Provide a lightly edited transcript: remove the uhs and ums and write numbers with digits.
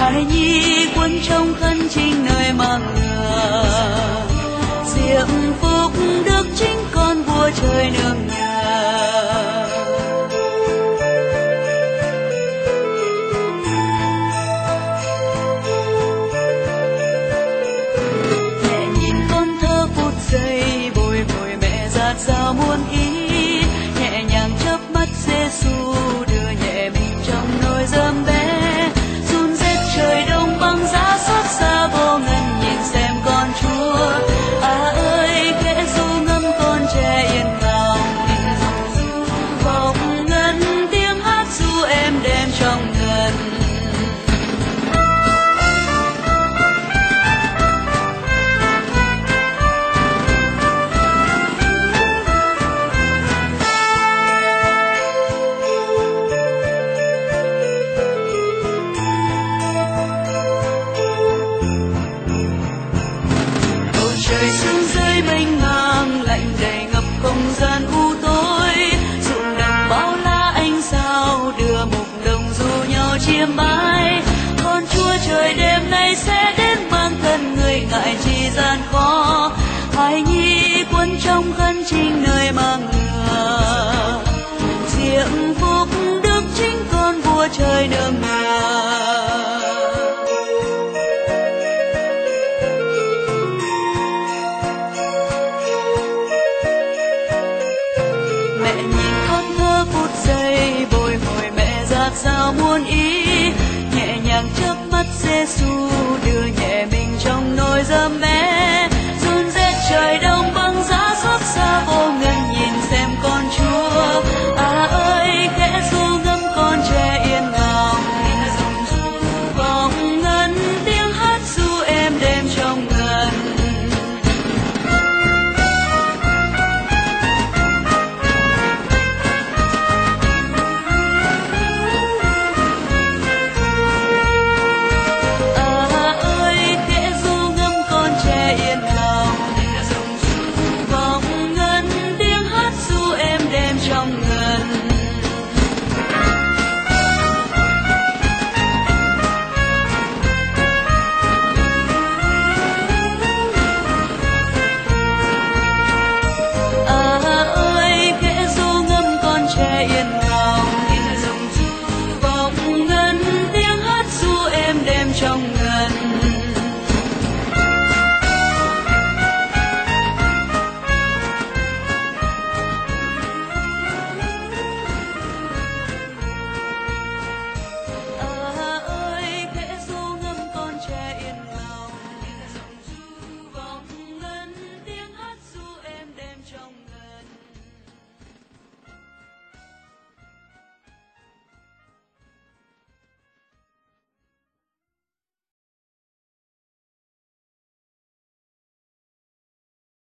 hài nhi quân trong khân trinh nơi mang ngừa, diệm phúc đức chính con vua trời nương nhờ. Mẹ nhìn con thơ phút giây bồi hồi mẹ dạt dào muôn ý, nhẹ nhàng chớp mắt Giêsu đưa nhẹ mình trong nồi rơm bé, run rết trời đông băng giá xót xa vô ngần nhìn xem con Chúa. Ơi khẽ ru ngâm con trẻ yên lòng, vọng ngân tiếng hát ru êm đềm trong ngân. Trời sương rơi mênh mang lạnh đầy ngập không gian u tối, ruộng đồng bao la ánh sao đưa mục đồng du nhau chiêm bái. Con Chúa trời đêm nay sẽ đến mang thân người ngại chi gian khó, hài nhi quân trong khân trinh nơi mang ngừa, diệm phúc đức chính con vua trời nương nhờ.